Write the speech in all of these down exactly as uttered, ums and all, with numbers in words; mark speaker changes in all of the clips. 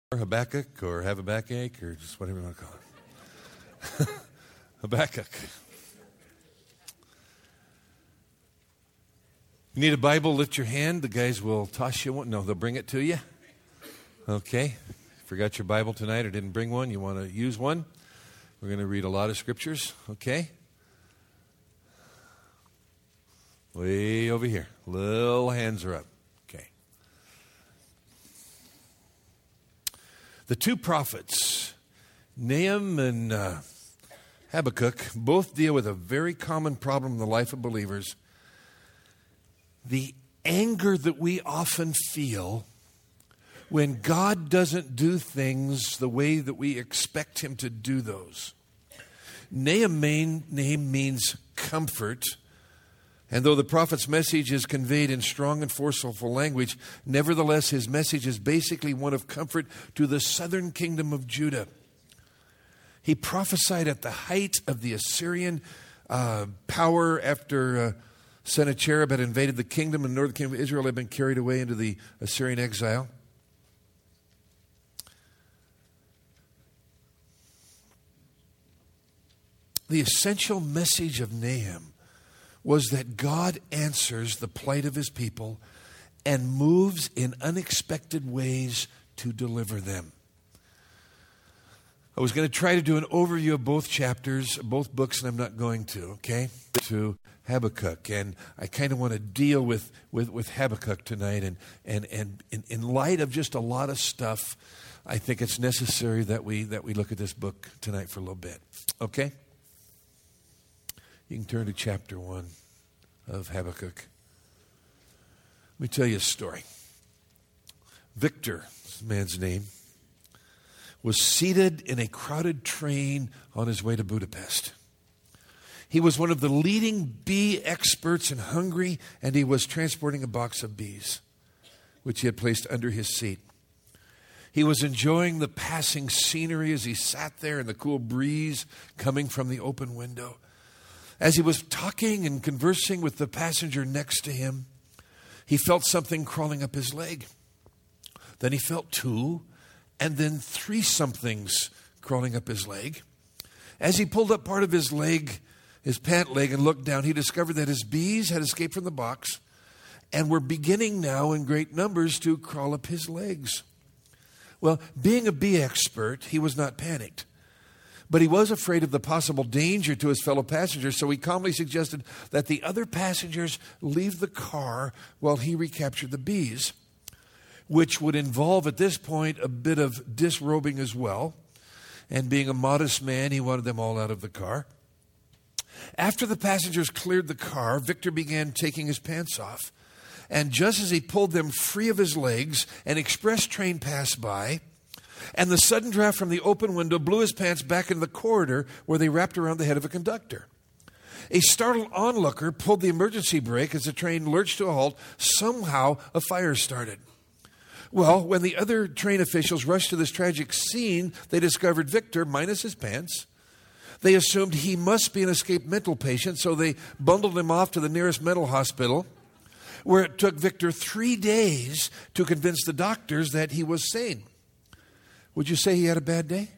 Speaker 1: Habakkuk or have a backache or just whatever you want to call it. Habakkuk. You need a Bible, lift your hand. The guys will toss you one. No, they'll bring it to you. Okay. Forgot your Bible tonight or didn't bring one. You want to use one. We're going to read a lot of scriptures. Okay. Way over here. Little hands are up. Okay. The two prophets, Nahum and uh, Habakkuk, both deal with a very common problem in the life of believers. The anger that we often feel when God doesn't do things the way that we expect Him to do those. Nahum main name means comfort. And though the prophet's message is conveyed in strong and forceful language, nevertheless his message is basically one of comfort to the southern kingdom of Judah. He prophesied at the height of the Assyrian uh, power after uh, Sennacherib had invaded the kingdom and the northern kingdom of Israel had been carried away into the Assyrian exile. The essential message of Nahum was that God answers the plight of His people and moves in unexpected ways to deliver them. I was going to try to do an overview of both chapters, both books, and I'm not going to, okay? To Habakkuk, and I kind of want to deal with, with, with Habakkuk tonight, and, and, and in, in light of just a lot of stuff, I think it's necessary that we, that we look at this book tonight for a little bit, okay? You can turn to chapter one of Habakkuk. Let me tell you a story. Victor, this man's name, was seated in a crowded train on his way to Budapest. He was one of the leading bee experts in Hungary, and he was transporting a box of bees, which he had placed under his seat. He was enjoying the passing scenery as he sat there in the cool breeze coming from the open window. As he was talking and conversing with the passenger next to him, he felt something crawling up his leg. Then he felt two, and then three somethings crawling up his leg. As he pulled up part of his leg, his pant leg, and looked down, he discovered that his bees had escaped from the box and were beginning now in great numbers to crawl up his legs. Well, being a bee expert, he was not panicked. But he was afraid of the possible danger to his fellow passengers, so he calmly suggested that the other passengers leave the car while he recaptured the bees, which would involve at this point a bit of disrobing as well. And being a modest man, he wanted them all out of the car. After the passengers cleared the car, Victor began taking his pants off. And just as he pulled them free of his legs, an express train passed by, and the sudden draft from the open window blew his pants back into the corridor where they wrapped around the head of a conductor. A startled onlooker pulled the emergency brake as the train lurched to a halt. Somehow, a fire started. Well, when the other train officials rushed to this tragic scene, they discovered Victor minus his pants. They assumed he must be an escaped mental patient, so they bundled him off to the nearest mental hospital, where it took Victor three days to convince the doctors that he was sane. Would you say he had a bad day?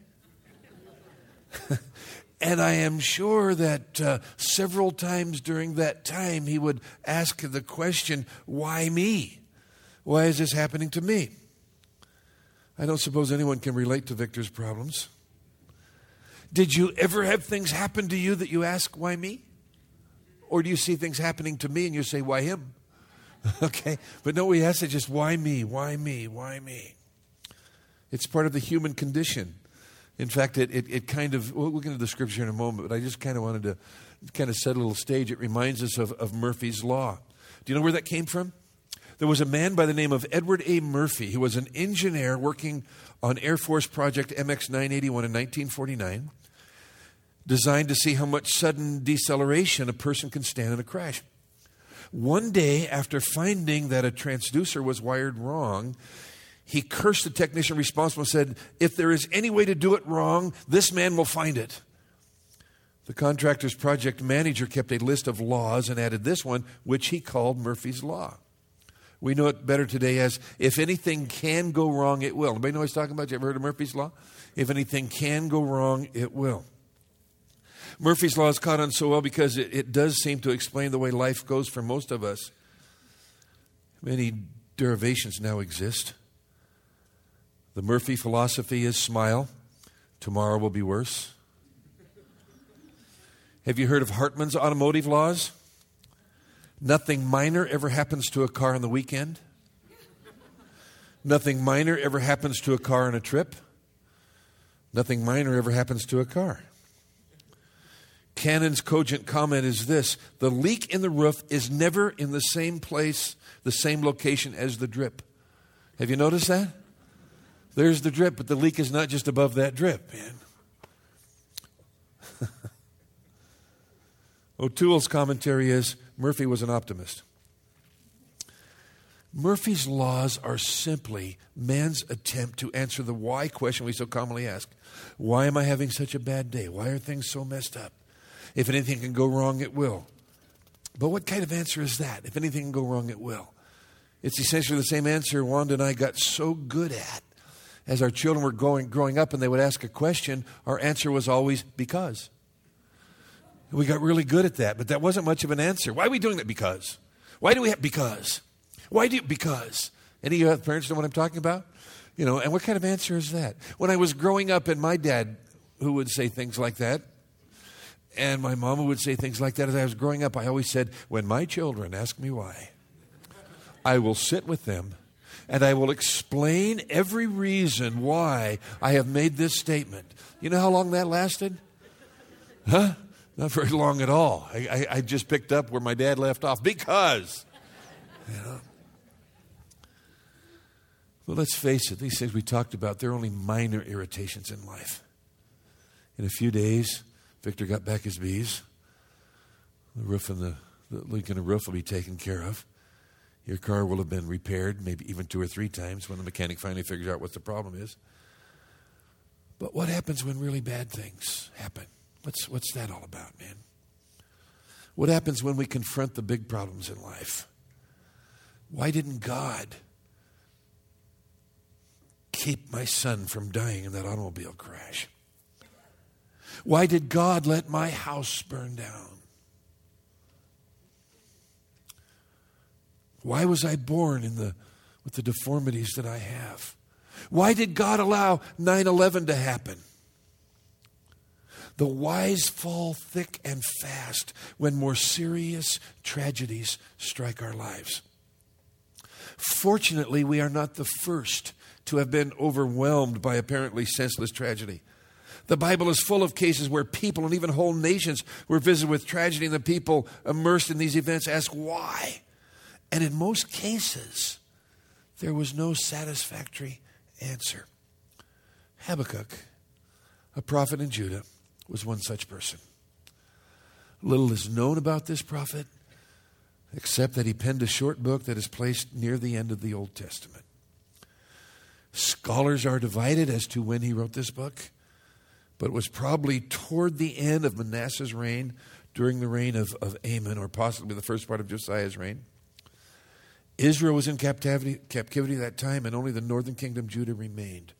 Speaker 1: And I am sure that uh, several times during that time he would ask the question, why me? Why is this happening to me? I don't suppose anyone can relate to Victor's problems. Did you ever have things happen to you that you ask, why me? Or do you see things happening to me and you say, why him? Okay, but no, we ask it just, why me? Why me? Why me? It's part of the human condition. In fact, it, it, it kind of, we'll get into the scripture in a moment, but I just kind of wanted to kind of set a little stage. It reminds us of, of Murphy's Law. Do you know where that came from? There was a man by the name of Edward A. Murphy. He was an engineer working on Air Force Project M X nine eighty-one in nineteen forty-nine, designed to see how much sudden deceleration a person can stand in a crash. One day, after finding that a transducer was wired wrong, he cursed the technician responsible and said, if there is any way to do it wrong, this man will find it. The contractor's project manager kept a list of laws and added this one, which he called Murphy's Law. We know it better today as, if anything can go wrong, it will. Anybody know what he's talking about? You ever heard of Murphy's Law? If anything can go wrong, it will. Murphy's Law is caught on so well because it, it does seem to explain the way life goes for most of us. Many derivations now exist. The Murphy philosophy is smile. Tomorrow will be worse. Have you heard of Hartman's automotive laws? Nothing minor ever happens to a car on the weekend. Nothing minor ever happens to a car on a trip. Nothing minor ever happens to a car. Cannon's cogent comment is this: the leak in the roof is never in the same place, the same location as the drip. Have you noticed that? There's the drip, but the leak is not just above that drip, man. O'Toole's commentary is, Murphy was an optimist. Murphy's laws are simply man's attempt to answer the why question we so commonly ask. Why am I having such a bad day? Why are things so messed up? If anything can go wrong, it will. But what kind of answer is that? If anything can go wrong, it will. It's essentially the same answer Wanda and I got so good at. As our children were growing, growing up and they would ask a question, our answer was always, because. We got really good at that, but that wasn't much of an answer. Why are we doing that? Because. Why do we have, because. Why do you, because. Any of you parents know what I'm talking about? You know, and what kind of answer is that? When I was growing up, and my dad, who would say things like that, and my mama would say things like that as I was growing up, I always said, when my children ask me why, I will sit with them and I will explain every reason why I have made this statement. You know how long that lasted? Huh? Not very long at all. I, I, I just picked up where my dad left off. Because. You know. Well, let's face it. These things we talked about, they're only minor irritations in life. In a few days, Victor got back his bees. The roof and the, the leak in the roof will be taken care of. Your car will have been repaired, maybe even two or three times when the mechanic finally figures out what the problem is. But what happens when really bad things happen? What's, what's that all about, man? What happens when we confront the big problems in life? Why didn't God keep my son from dying in that automobile crash? Why did God let my house burn down? Why was I born in the with the deformities that I have? Why did God allow nine eleven to happen? The whys fall thick and fast when more serious tragedies strike our lives. Fortunately, we are not the first to have been overwhelmed by apparently senseless tragedy. The Bible is full of cases where people and even whole nations were visited with tragedy, and the people immersed in these events ask why. And in most cases, there was no satisfactory answer. Habakkuk, a prophet in Judah, was one such person. Little is known about this prophet, except that he penned a short book that is placed near the end of the Old Testament. Scholars are divided as to when he wrote this book, but it was probably toward the end of Manasseh's reign, during the reign of, of Amon, or possibly the first part of Josiah's reign. Israel was in captivity, captivity at that time, and only the northern kingdom, Judah, remained.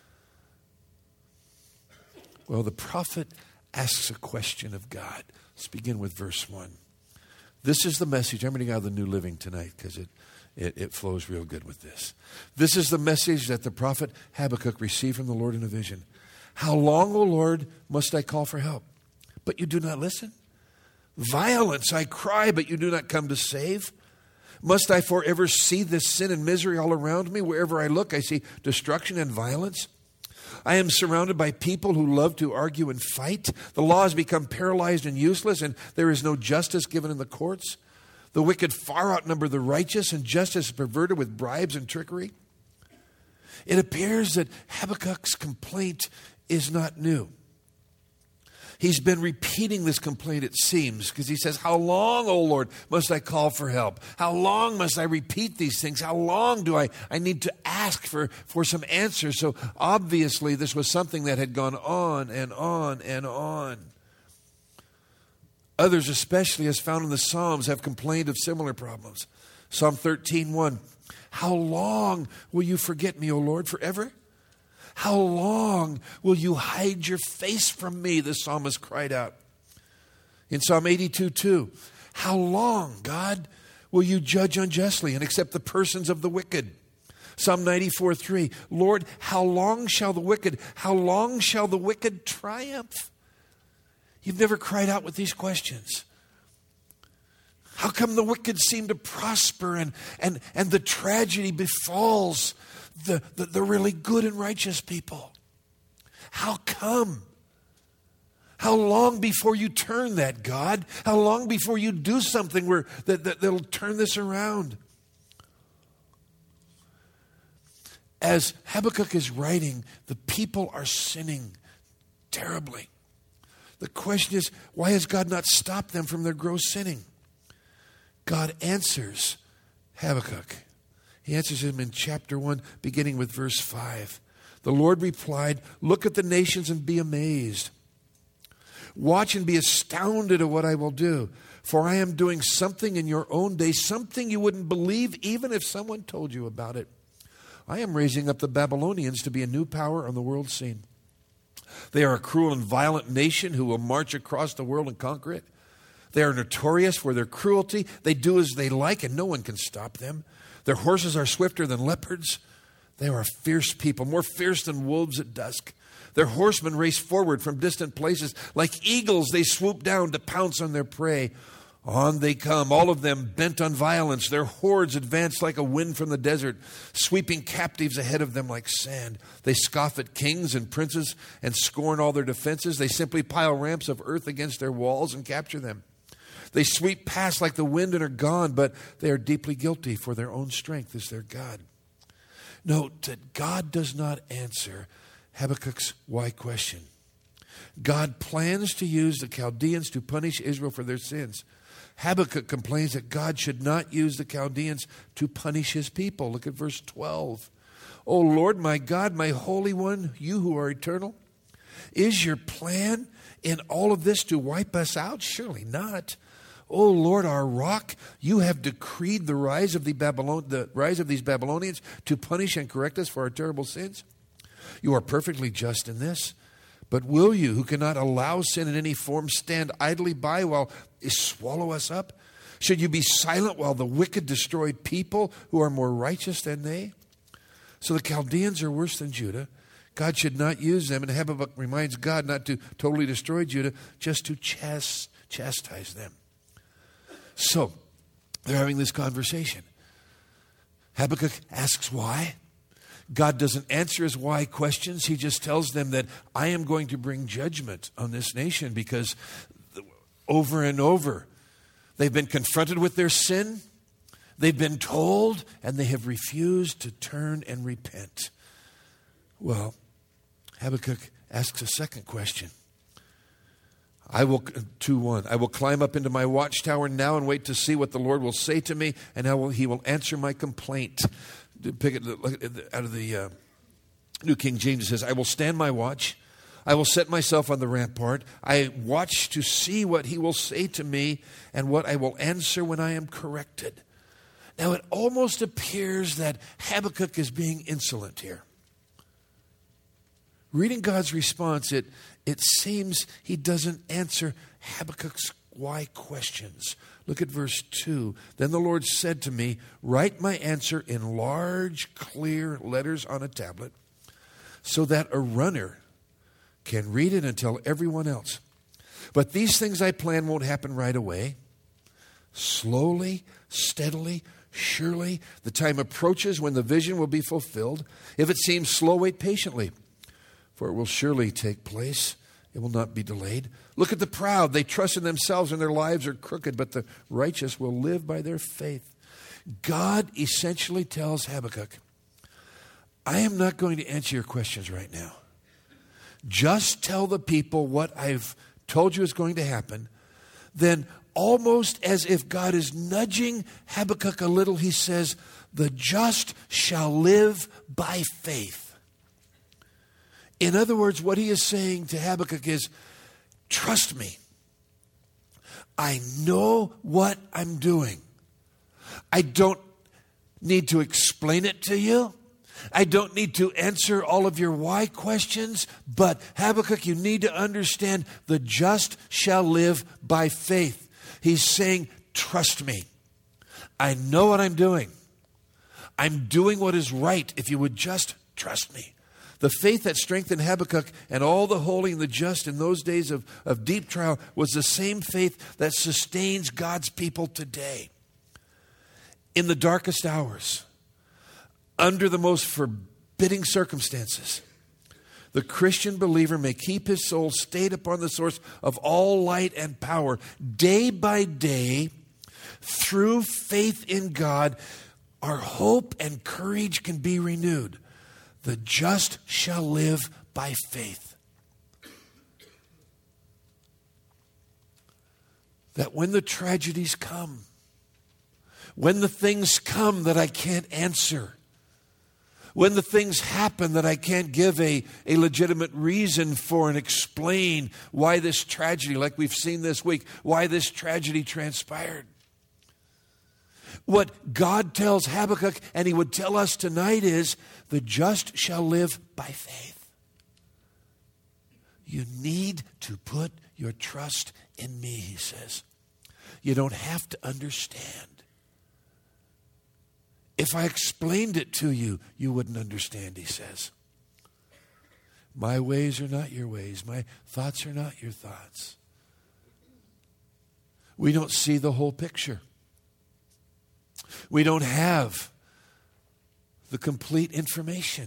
Speaker 1: Well, the prophet asks a question of God. Let's begin with verse one. This is the message. I'm reading out of the New Living tonight because it, it, it flows real good with this. This is the message that the prophet Habakkuk received from the Lord in a vision. How long, O Lord, must I call for help, but you do not listen? Violence I cry, but you do not come to save. Must I forever see this sin and misery all around me? Wherever I look, I see destruction and violence. I am surrounded by people who love to argue and fight. The law has become paralyzed and useless, and there is no justice given in the courts. The wicked far outnumber the righteous, and justice is perverted with bribes and trickery. It appears that Habakkuk's complaint is not new. He's been repeating this complaint, it seems, because he says, how long, O Lord, must I call for help? How long must I repeat these things? How long do I, I need to ask for, for some answers? So obviously this was something that had gone on and on and on. Others, especially as found in the Psalms, have complained of similar problems. Psalm thirteen one. How long will you forget me, O Lord, forever? How long will you hide your face from me? The psalmist cried out. In Psalm eighty-two two. How long, God, will you judge unjustly and accept the persons of the wicked? Psalm ninety-four three. Lord, how long shall the wicked, how long shall the wicked triumph? You've never cried out with these questions. How come the wicked seem to prosper and, and, and the tragedy befalls the, the, the really good and righteous people? How come? How long before you turn that, God? How long before you do something where that, that, that'll turn this around? As Habakkuk is writing, the people are sinning terribly. The question is, why has God not stopped them from their gross sinning? God answers Habakkuk. He answers him in chapter one, beginning with verse five. The Lord replied, look at the nations and be amazed. Watch and be astounded at what I will do. For I am doing something in your own day, something you wouldn't believe even if someone told you about it. I am raising up the Babylonians to be a new power on the world scene. They are a cruel and violent nation who will march across the world and conquer it. They are notorious for their cruelty. They do as they like, and no one can stop them. Their horses are swifter than leopards. They are a fierce people, more fierce than wolves at dusk. Their horsemen race forward from distant places. Like eagles, they swoop down to pounce on their prey. On they come, all of them bent on violence. Their hordes advance like a wind from the desert, sweeping captives ahead of them like sand. They scoff at kings and princes and scorn all their defenses. They simply pile ramps of earth against their walls and capture them. They sweep past like the wind and are gone, but they are deeply guilty, for their own strength is their God. Note that God does not answer Habakkuk's why question. God plans to use the Chaldeans to punish Israel for their sins. Habakkuk complains that God should not use the Chaldeans to punish his people. Look at verse twelve. O Lord, my God, my Holy One, you who are eternal, is your plan in all of this to wipe us out? Surely not. O Lord, our rock, you have decreed the rise of the Babylon, the rise of these Babylonians to punish and correct us for our terrible sins. You are perfectly just in this. But will you, who cannot allow sin in any form, stand idly by while you swallow us up? Should you be silent while the wicked destroy people who are more righteous than they? So the Chaldeans are worse than Judah. God should not use them. And Habakkuk reminds God not to totally destroy Judah, just to chast, chastise them. So they're having this conversation. Habakkuk asks why. God doesn't answer his why questions. He just tells them that I am going to bring judgment on this nation because over and over they've been confronted with their sin. They've been told and they have refused to turn and repent. Well, Habakkuk asks a second question. I will, two one, I will climb up into my watchtower now and wait to see what the Lord will say to me, and how will, he will answer my complaint. Pick it out of the uh, New King James. It says, I will stand my watch. I will set myself on the rampart. I watch to see what he will say to me and what I will answer when I am corrected. Now, it almost appears that Habakkuk is being insolent here. Reading God's response, it, it seems he doesn't answer Habakkuk's why questions. Look at verse two. Then the Lord said to me, write my answer in large, clear letters on a tablet so that a runner can read it and tell everyone else. But these things I plan won't happen right away. Slowly, steadily, surely, the time approaches when the vision will be fulfilled. If it seems slow, wait patiently, for it will surely take place. It will not be delayed. Look at the proud. They trust in themselves and their lives are crooked, but the righteous will live by their faith. God essentially tells Habakkuk, I am not going to answer your questions right now. Just tell the people what I've told you is going to happen. Then, almost as if God is nudging Habakkuk a little, he says, the just shall live by faith. In other words, what he is saying to Habakkuk is, trust me. I know what I'm doing. I don't need to explain it to you. I don't need to answer all of your why questions, but Habakkuk, you need to understand the just shall live by faith. He's saying, trust me. I know what I'm doing. I'm doing what is right if you would just trust me. The faith that strengthened Habakkuk and all the holy and the just in those days of, of deep trial was the same faith that sustains God's people today. In the darkest hours, under the most forbidding circumstances, the Christian believer may keep his soul stayed upon the source of all light and power. Day by day, through faith in God, our hope and courage can be renewed. The just shall live by faith. That when the tragedies come, when the things come that I can't answer, when the things happen that I can't give a, a legitimate reason for and explain why this tragedy, like we've seen this week, why this tragedy transpired. What God tells Habakkuk, and he would tell us tonight, is the just shall live by faith. You need to put your trust in me, he says. You don't have to understand. If I explained it to you, you wouldn't understand, he says. My ways are not your ways. My thoughts are not your thoughts. We don't see the whole picture. We don't have the complete information.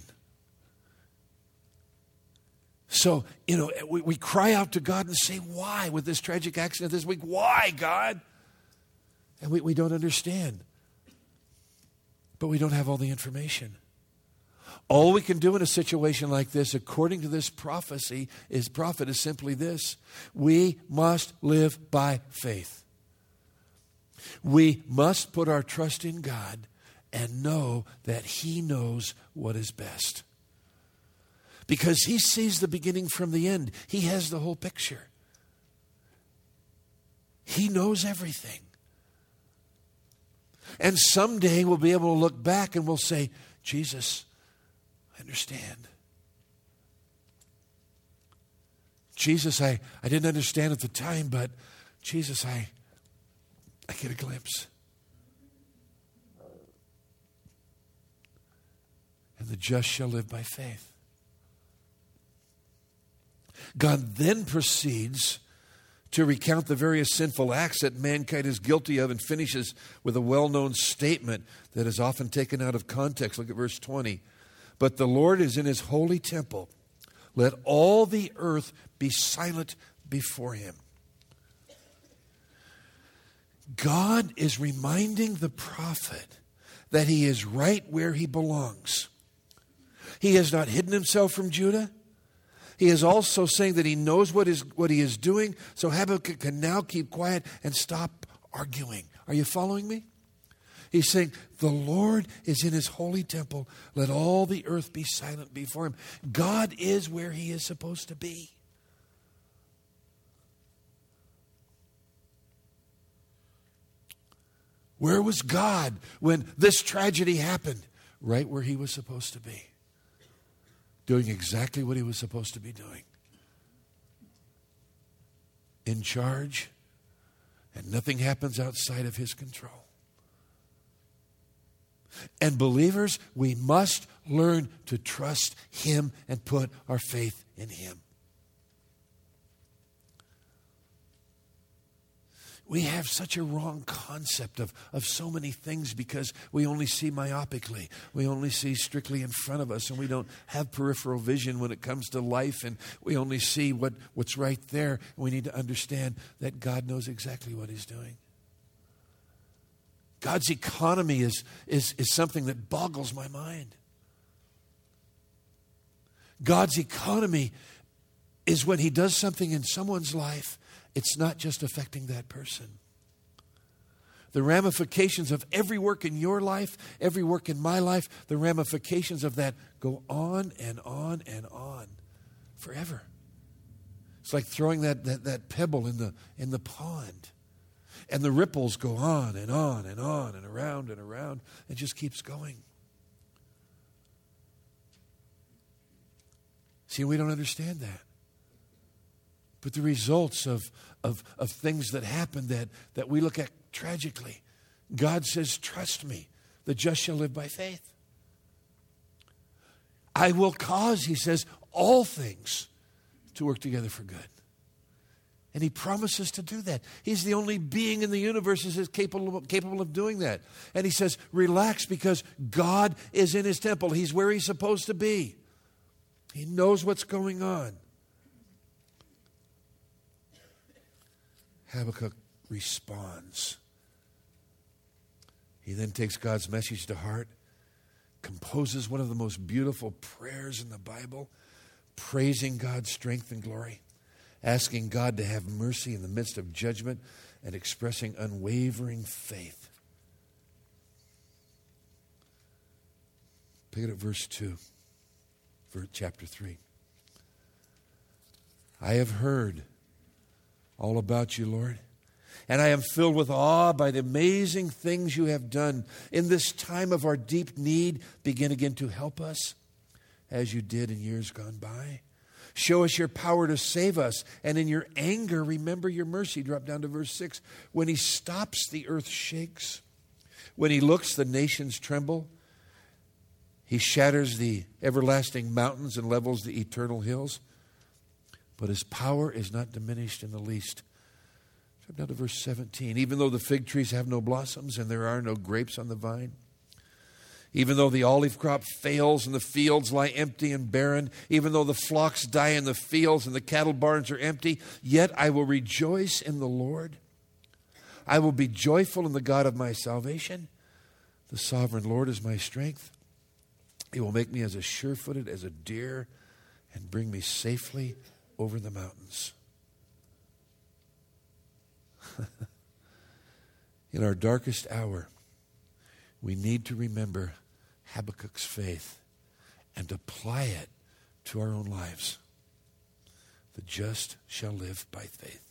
Speaker 1: So, you know, we, we cry out to God and say, why with this tragic accident this week? Why, God? And we, we don't understand. But we don't have all the information. All we can do in a situation like this, according to this prophecy, is prophet is simply this. We must live by faith. We must put our trust in God and know that He knows what is best. Because He sees the beginning from the end. He has the whole picture. He knows everything. And someday we'll be able to look back and we'll say, Jesus, I understand. Jesus, I, I didn't understand at the time, but Jesus, I, I get a glimpse. And the just shall live by faith. God then proceeds to recount the various sinful acts that mankind is guilty of and finishes with a well-known statement that is often taken out of context. Look at verse twenty. But the Lord is in His holy temple. Let all the earth be silent before Him. God is reminding the prophet that he is right where he belongs. He has not hidden himself from Judah. He is also saying that he knows what is what he is doing, so Habakkuk can now keep quiet and stop arguing. Are you following me? He's saying, the Lord is in His holy temple. Let all the earth be silent before Him. God is where He is supposed to be. Where was God when this tragedy happened? Right where He was supposed to be. Doing exactly what He was supposed to be doing. In charge, and nothing happens outside of His control. And believers, we must learn to trust Him and put our faith in Him. We have such a wrong concept of, of so many things because we only see myopically. We only see strictly in front of us, and we don't have peripheral vision when it comes to life, and we only see what, what's right there. We need to understand that God knows exactly what He's doing. God's economy is, is, is something that boggles my mind. God's economy is when He does something in someone's life, it's not just affecting that person. The ramifications of every work in your life, every work in my life, the ramifications of that go on and on and on forever. It's like throwing that, that, that pebble in the, in the pond. And the ripples go on and on and on and around and around. It just keeps going. See, we don't understand that. But the results of, of, of things that happen that, that we look at tragically, God says, trust me, the just shall live by faith. I will cause, he says, all things to work together for good. And he promises to do that. He's the only being in the universe that is capable of, capable of doing that. And he says, relax, because God is in his temple. He's where he's supposed to be. He knows what's going on. Habakkuk responds. He then takes God's message to heart, composes one of the most beautiful prayers in the Bible, praising God's strength and glory, asking God to have mercy in the midst of judgment, and expressing unwavering faith. Pick it at verse two, for chapter three. I have heard all about you, Lord, and I am filled with awe by the amazing things you have done. In this time of our deep need, begin again to help us, as you did in years gone by. Show us your power to save us, and in your anger, remember your mercy. Drop down to verse six. When he stops, the earth shakes. When he looks, the nations tremble. He shatters the everlasting mountains and levels the eternal hills. But his power is not diminished in the least. Drop down to verse seventeen. Even though the fig trees have no blossoms and there are no grapes on the vine, even though the olive crop fails and the fields lie empty and barren, even though the flocks die in the fields and the cattle barns are empty, yet I will rejoice in the Lord. I will be joyful in the God of my salvation. The sovereign Lord is my strength. He will make me as a sure-footed as a deer and bring me safely over the mountains. In our darkest hour, we need to remember Habakkuk's faith and apply it to our own lives. The just shall live by faith.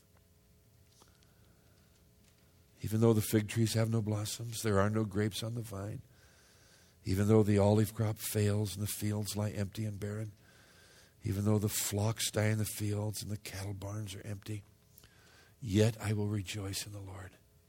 Speaker 1: Even though the fig trees have no blossoms, there are no grapes on the vine. Even though the olive crop fails and the fields lie empty and barren. Even though the flocks die in the fields and the cattle barns are empty. Yet I will rejoice in the Lord.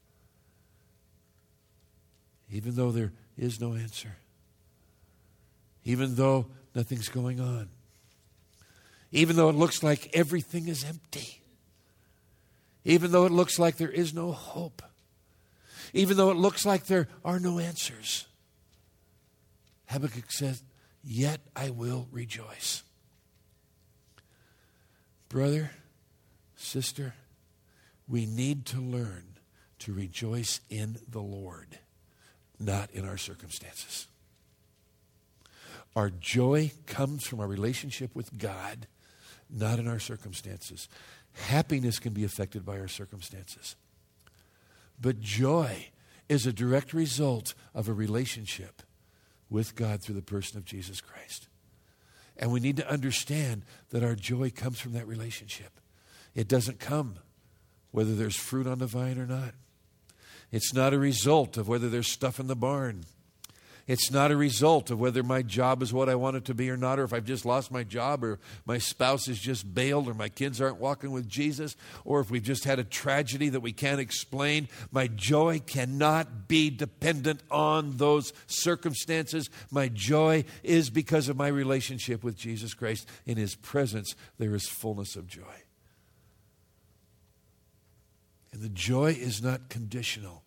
Speaker 1: Even though there is no answer. Even though nothing's going on. Even though it looks like everything is empty. Even though it looks like there is no hope. Even though it looks like there are no answers. Habakkuk says, yet I will rejoice. Brother, sister, we need to learn to rejoice in the Lord, not in our circumstances. Our joy comes from our relationship with God, not in our circumstances. Happiness can be affected by our circumstances. But joy is a direct result of a relationship with God through the person of Jesus Christ. And we need to understand that our joy comes from that relationship. It doesn't come whether there's fruit on the vine or not. It's not a result of whether there's stuff in the barn. It's not a result of whether my job is what I want it to be or not, or if I've just lost my job, or my spouse is just bailed, or my kids aren't walking with Jesus, or if we've just had a tragedy that we can't explain. My joy cannot be dependent on those circumstances. My joy is because of my relationship with Jesus Christ. In his presence, there is fullness of joy. And the joy is not conditional.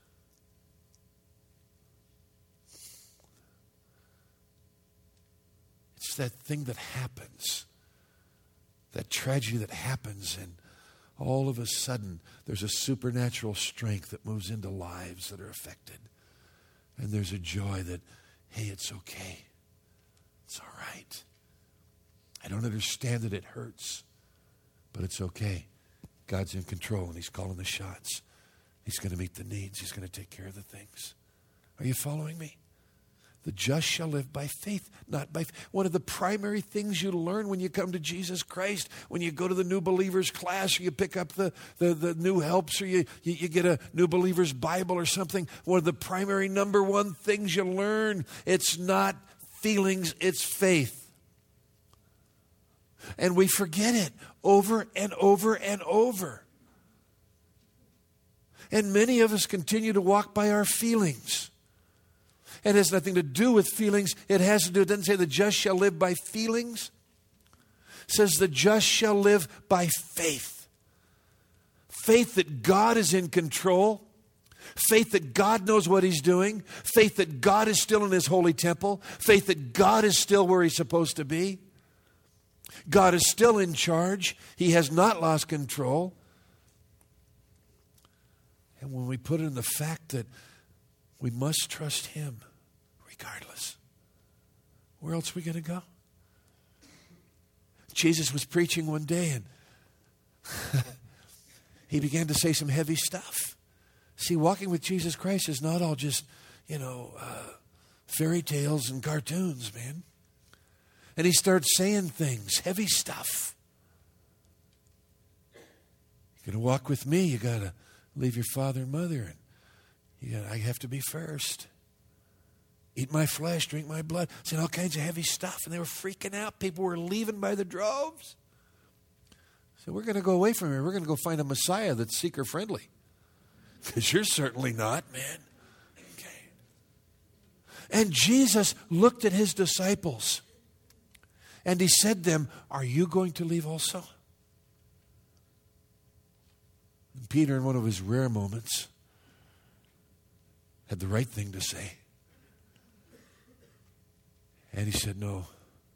Speaker 1: It's that thing that happens, that tragedy that happens, and all of a sudden there's a supernatural strength that moves into lives that are affected. And there's a joy that, hey, it's okay. It's all right. I don't understand that it hurts, but it's okay. God's in control and he's calling the shots. He's going to meet the needs. He's going to take care of the things. Are you following me? The just shall live by faith, not by faith. One of the primary things you learn when you come to Jesus Christ, when you go to the new believers class, or you pick up the, the, the new helps, or you, you, you get a new believers Bible or something, one of the primary number one things you learn, it's not feelings, it's faith. And we forget it over and over and over. And many of us continue to walk by our feelings. It has nothing to do with feelings. It has to do, it doesn't say the just shall live by feelings. It says the just shall live by faith. Faith that God is in control. Faith that God knows what He's doing. Faith that God is still in His holy temple. Faith that God is still where He's supposed to be. God is still in charge. He has not lost control. And when we put in the fact that we must trust Him regardless, where else are we going to go? Jesus was preaching one day and He began to say some heavy stuff. See, walking with Jesus Christ is not all just, you know, uh, fairy tales and cartoons, man. And He starts saying things, heavy stuff. You're going to walk with me, you got to leave your father and mother, and you got, I have to be first. Eat my flesh, drink my blood. Saying all kinds of heavy stuff, and they were freaking out. People were leaving by the droves. So we're going to go away from here. We're going to go find a Messiah that's seeker-friendly. Because you're certainly not, man. Okay. And Jesus looked at His disciples, and He said to them, are you going to leave also? And Peter, in one of his rare moments, had the right thing to say. And he said, no.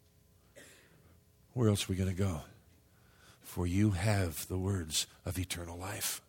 Speaker 1: Where else are we going to go? For you have the words of eternal life.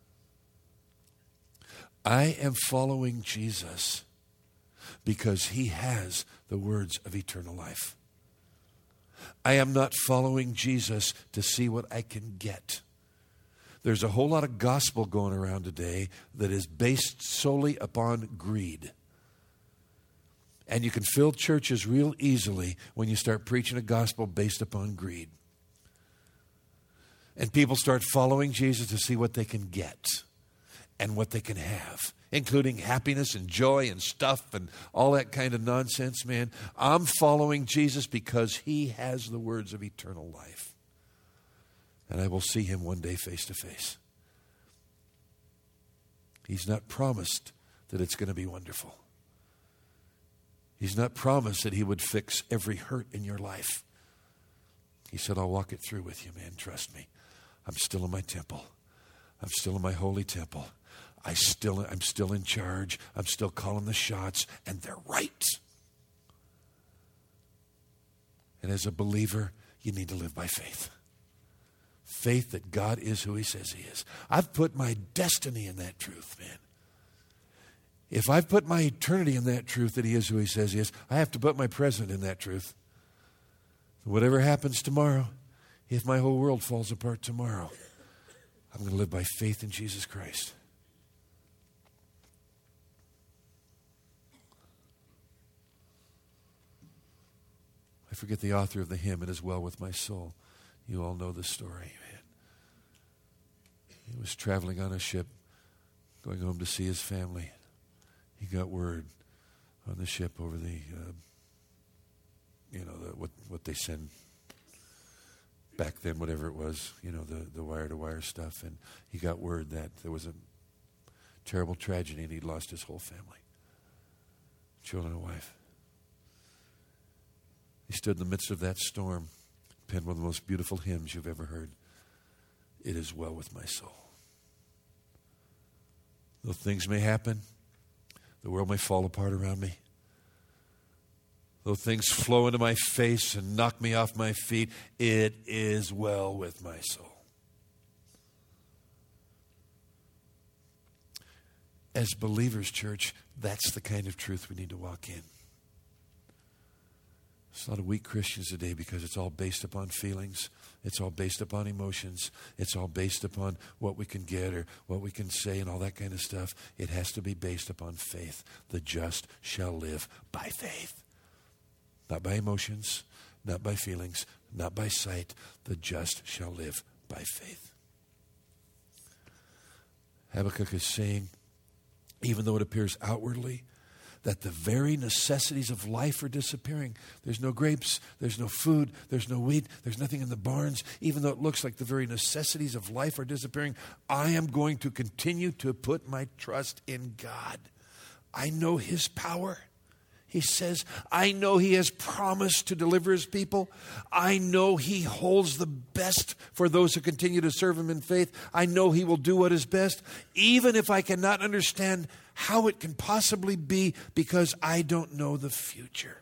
Speaker 1: I am following Jesus because He has the words of eternal life. I am not following Jesus to see what I can get. There's a whole lot of gospel going around today that is based solely upon greed. And you can fill churches real easily when you start preaching a gospel based upon greed. And people start following Jesus to see what they can get and what they can have, including happiness and joy and stuff and all that kind of nonsense, man. I'm following Jesus because He has the words of eternal life. And I will see Him one day face to face. He's not promised that it's going to be wonderful. He's not promised that He would fix every hurt in your life. He said, I'll walk it through with you, man. Trust me. I'm still in my temple. I'm still in my holy temple. I still, I'm still in charge. I'm still calling the shots, and they're right. And as a believer, you need to live by faith. Faith that God is who He says He is. I've put my destiny in that truth, man. If I've put my eternity in that truth that He is who He says He is, I have to put my present in that truth. Whatever happens tomorrow, if my whole world falls apart tomorrow, I'm going to live by faith in Jesus Christ. I forget the author of the hymn, It Is Well With My Soul. You all know the story, man. He was traveling on a ship, going home to see his family. He got word on the ship over the, uh, you know, the, what what they send back then, whatever it was, you know, the, the wire-to-wire stuff. And he got word that there was a terrible tragedy and he'd lost his whole family, children and wife. He stood in the midst of that storm, penned one of the most beautiful hymns you've ever heard. It is well with my soul. Though things may happen, the world may fall apart around me, though things flow into my face and knock me off my feet, it is well with my soul. As believers, church, that's the kind of truth we need to walk in. There's a lot of weak Christians today because it's all based upon feelings. It's all based upon emotions. It's all based upon what we can get or what we can say and all that kind of stuff. It has to be based upon faith. The just shall live by faith. Not by emotions, not by feelings, not by sight. The just shall live by faith. Habakkuk is saying, even though it appears outwardly that the very necessities of life are disappearing. There's no grapes, there's no food, there's no wheat, there's nothing in the barns. Even though it looks like the very necessities of life are disappearing, I am going to continue to put my trust in God. I know His power. He says, I know He has promised to deliver His people. I know He holds the best for those who continue to serve Him in faith. I know He will do what is best, even if I cannot understand how it can possibly be because I don't know the future.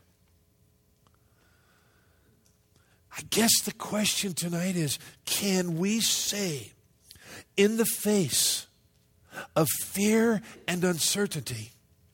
Speaker 1: I guess the question tonight is, can we say, in the face of fear and uncertainty,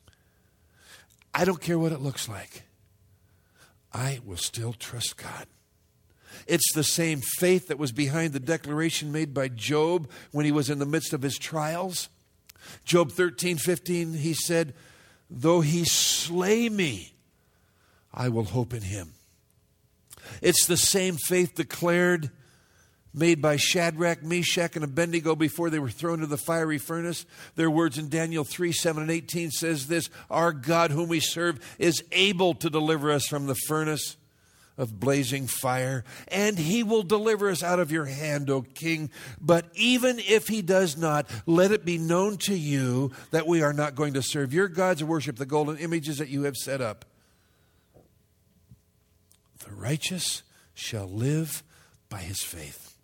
Speaker 1: I don't care what it looks like, I will still trust God? It's the same faith that was behind the declaration made by Job when he was in the midst of his trials. Job thirteen fifteen, he said, though He slay me, I will hope in Him. It's the same faith declared, made by Shadrach, Meshach, and Abednego before they were thrown into the fiery furnace. Their words in Daniel three, seven, and eighteen says this, our God whom we serve is able to deliver us from the furnace of blazing fire, and He will deliver us out of your hand, O King. But even if He does not, let it be known to you that we are not going to serve your gods or worship the golden images that you have set up. The righteous shall live by his faith.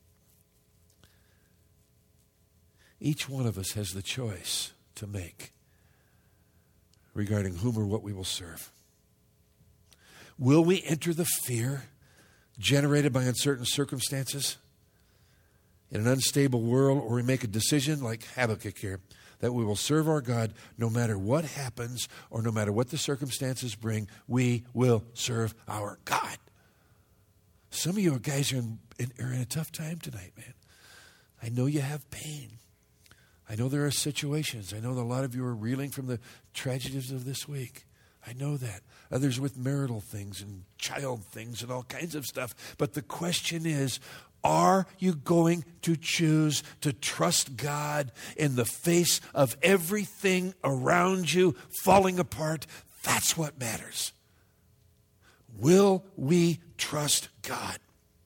Speaker 1: Each one of us has the choice to make regarding whom or what we will serve. Will we enter the fear generated by uncertain circumstances in an unstable world, or we make a decision like Habakkuk here that we will serve our God no matter what happens or no matter what the circumstances bring? We will serve our God. Some of you guys are in, in, are in a tough time tonight, man. I know you have pain. I know there are situations. I know that a lot of you are reeling from the tragedies of this week. I know that. Others with marital things and child things and all kinds of stuff. But the question is, are you going to choose to trust God in the face of everything around you falling apart? That's what matters. Will we trust God?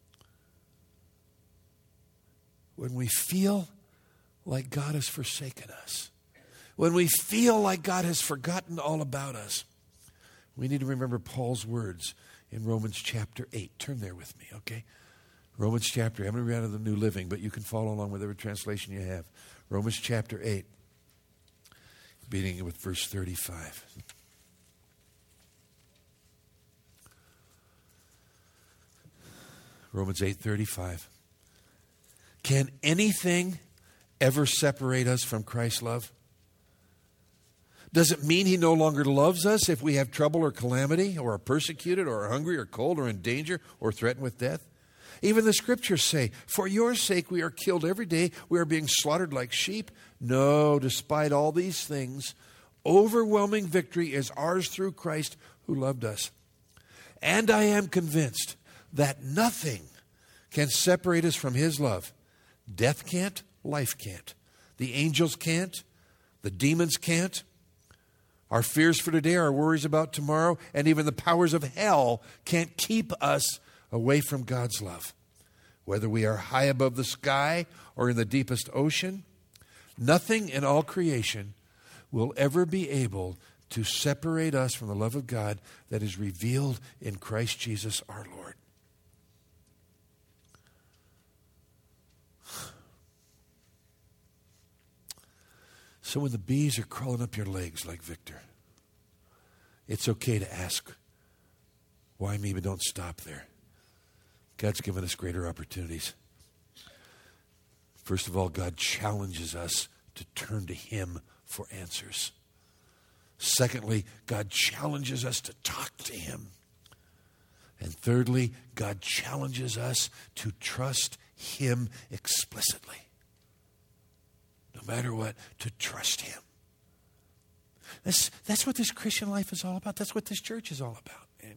Speaker 1: When we feel like God has forsaken us, when we feel like God has forgotten all about us, we need to remember Paul's words in Romans chapter eight. Turn there with me, okay? Romans chapter eight. I'm going to read out of the New Living, but you can follow along with whatever translation you have. Romans chapter eight, beginning with verse thirty-five. Romans eight thirty-five. Can anything ever separate us from Christ's love? Does it mean He no longer loves us if we have trouble or calamity, or are persecuted, or are hungry, or cold, or in danger, or threatened with death? Even the Scriptures say, for your sake we are killed every day. We are being slaughtered like sheep. No, despite all these things, overwhelming victory is ours through Christ who loved us. And I am convinced that nothing can separate us from His love. Death can't, life can't. The angels can't, the demons can't. Our fears for today, our worries about tomorrow, and even the powers of hell can't keep us away from God's love. Whether we are high above the sky or in the deepest ocean, nothing in all creation will ever be able to separate us from the love of God that is revealed in Christ Jesus our Lord. So when the bees are crawling up your legs like Victor, it's okay to ask, why me? But don't stop there. God's given us greater opportunities. First of all, God challenges us to turn to Him for answers. Secondly, God challenges us to talk to Him. And thirdly, God challenges us to trust Him explicitly. No matter what, to trust Him. That's, that's what this Christian life is all about. That's what this church is all about. And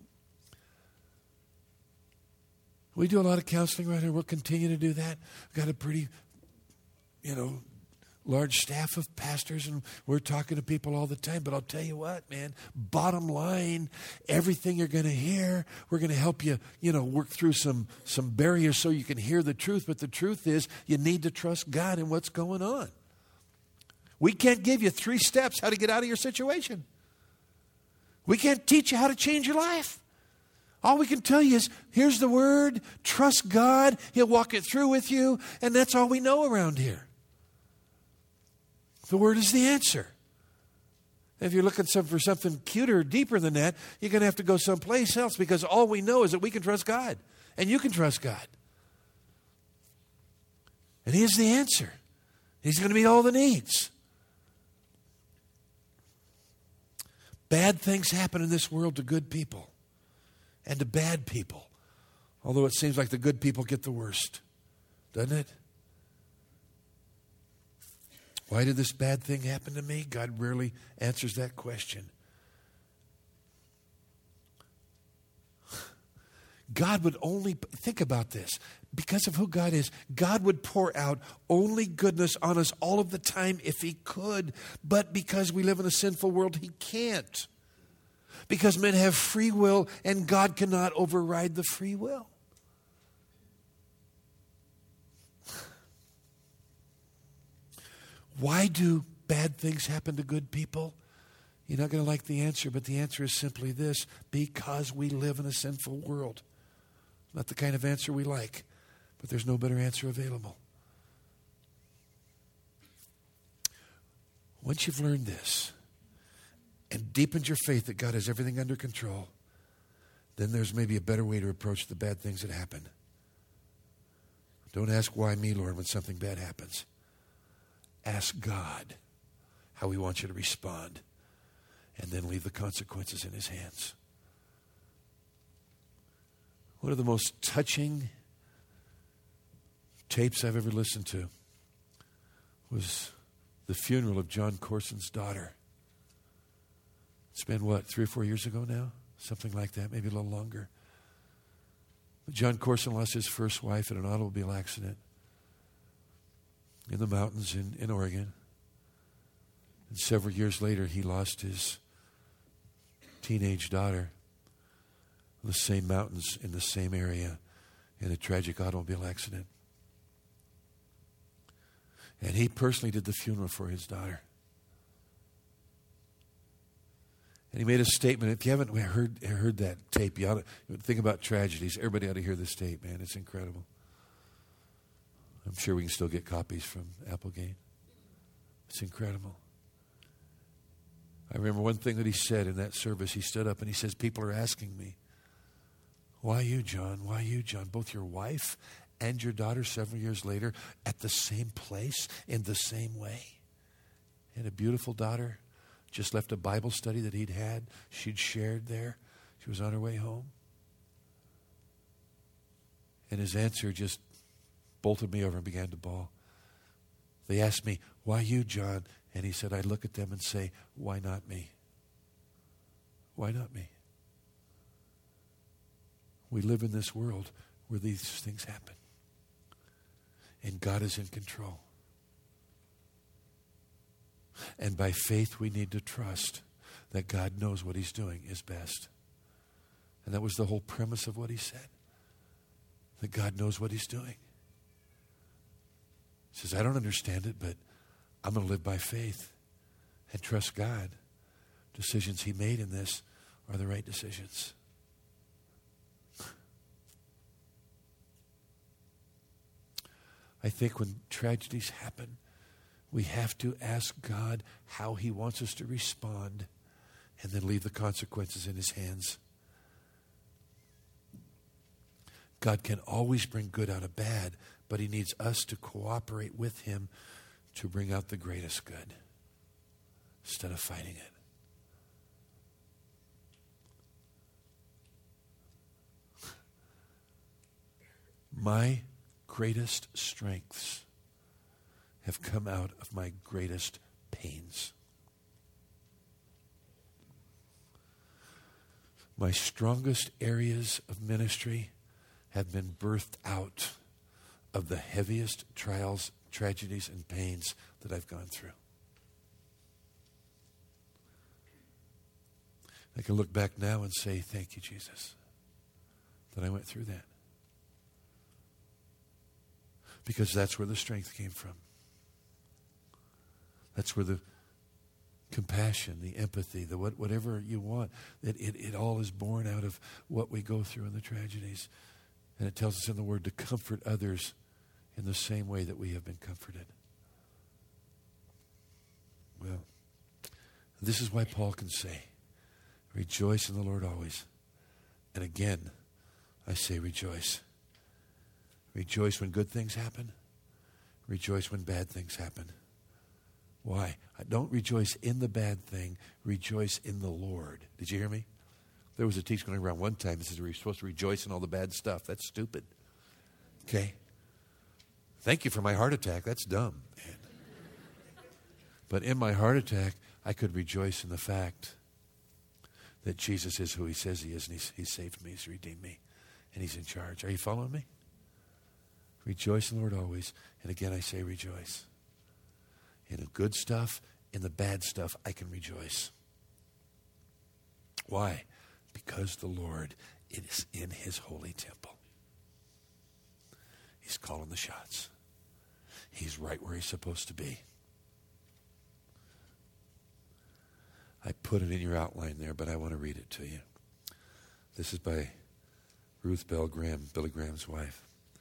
Speaker 1: we do a lot of counseling right here. We'll continue to do that. We've got a pretty, you know, large staff of pastors, and we're talking to people all the time. But I'll tell you what, man, bottom line, everything you're going to hear, we're going to help you, you know, work through some, some barriers so you can hear the truth. But the truth is, you need to trust God in what's going on. We can't give you three steps how to get out of your situation. We can't teach you how to change your life. All we can tell you is, here's the word, trust God, He'll walk it through with you, and that's all we know around here. The word is the answer. If you're looking for something cuter or deeper than that, you're going to have to go someplace else, because all we know is that we can trust God, and you can trust God. And He is the answer. He's going to meet all the needs. Bad things happen in this world to good people and to bad people, although it seems like the good people get the worst, doesn't it? Why did this bad thing happen to me? God rarely answers that question. God would only, think about this, because of who God is, God would pour out only goodness on us all of the time if He could, but because we live in a sinful world, He can't. Because men have free will, and God cannot override the free will. Why do bad things happen to good people? You're not going to like the answer, but the answer is simply this: because we live in a sinful world. Not the kind of answer we like, but there's no better answer available. Once you've learned this and deepened your faith that God has everything under control, then there's maybe a better way to approach the bad things that happen. Don't ask, why me, Lord, when something bad happens. Ask God how He wants you to respond, and then leave the consequences in His hands. One of the most touching tapes I've ever listened to was the funeral of John Corson's daughter. It's been, what, three or four years ago now? Something like that, maybe a little longer. But John Corson lost his first wife in an automobile accident in the mountains in, in Oregon. And several years later, he lost his teenage daughter in the same mountains in the same area in a tragic automobile accident. And he personally did the funeral for his daughter. And he made a statement. If you haven't heard heard that tape, you ought to think about tragedies. Everybody ought to hear this tape, man. It's incredible. I'm sure we can still get copies from Applegate. It's incredible. I remember one thing that he said in that service. He stood up and he says, people are asking me, why you, John? Why you, John? Both your wife and your daughter several years later at the same place in the same way. And a beautiful daughter just left a Bible study that he'd had. She'd shared there. She was on her way home. And his answer just bolted me over and began to bawl. They asked me, why you, John? And he said, I look at them and say, why not me? Why not me? We live in this world where these things happen. And God is in control. And by faith, we need to trust that God knows what He's doing is best. And that was the whole premise of what he said. That God knows what He's doing. He says, I don't understand it, but I'm going to live by faith and trust God. Decisions He made in this are the right decisions. I think when tragedies happen, we have to ask God how He wants us to respond and then leave the consequences in His hands. God can always bring good out of bad, but He needs us to cooperate with Him to bring out the greatest good instead of fighting it. My greatest strengths have come out of my greatest pains. My strongest areas of ministry have been birthed out of the heaviest trials, tragedies, and pains that I've gone through. I can look back now and say, thank you, Jesus, that I went through that. Because that's where the strength came from. That's where the compassion, the empathy, the what, whatever you want, it, it, it all is born out of what we go through in the tragedies. And it tells us in the Word to comfort others in the same way that we have been comforted. Well, this is why Paul can say, rejoice in the Lord always. And again, I say rejoice. Rejoice when good things happen. Rejoice when bad things happen. Why? I don't rejoice in the bad thing. Rejoice in the Lord. Did you hear me? There was a teacher going around one time that says we're supposed to rejoice in all the bad stuff. That's stupid. Okay? Thank you for my heart attack. That's dumb, man. But in my heart attack, I could rejoice in the fact that Jesus is who he says he is, and he's, he's saved me, he's redeemed me, and he's in charge. Are you following me? Rejoice in the Lord always. And again, I say rejoice. In the good stuff, in the bad stuff, I can rejoice. Why? Because the Lord is in his holy temple. He's calling the shots. He's right where he's supposed to be. I put it in your outline there, but I want to read it to you. This is by Ruth Bell Graham, Billy Graham's wife.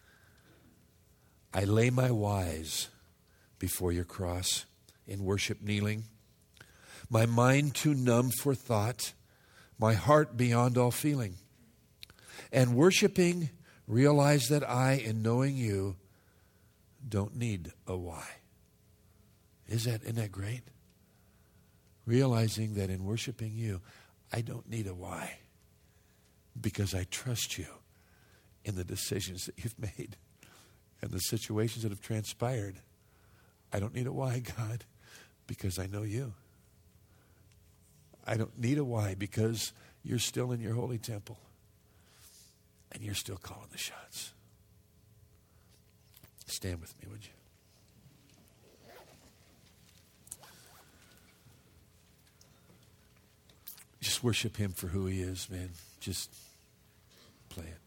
Speaker 1: I lay my whys before your cross in worship kneeling, my mind too numb for thought, my heart beyond all feeling. And worshiping, realize that I, in knowing you, don't need a why. Is that, isn't that great? Realizing that in worshiping you, I don't need a why. Because I trust you in the decisions that you've made and the situations that have transpired. I don't need a why, God, because I know you. I don't need a why because you're still in your holy temple and you're still calling the shots. Stand with me, would you? Just worship him for who he is, man. Just play it.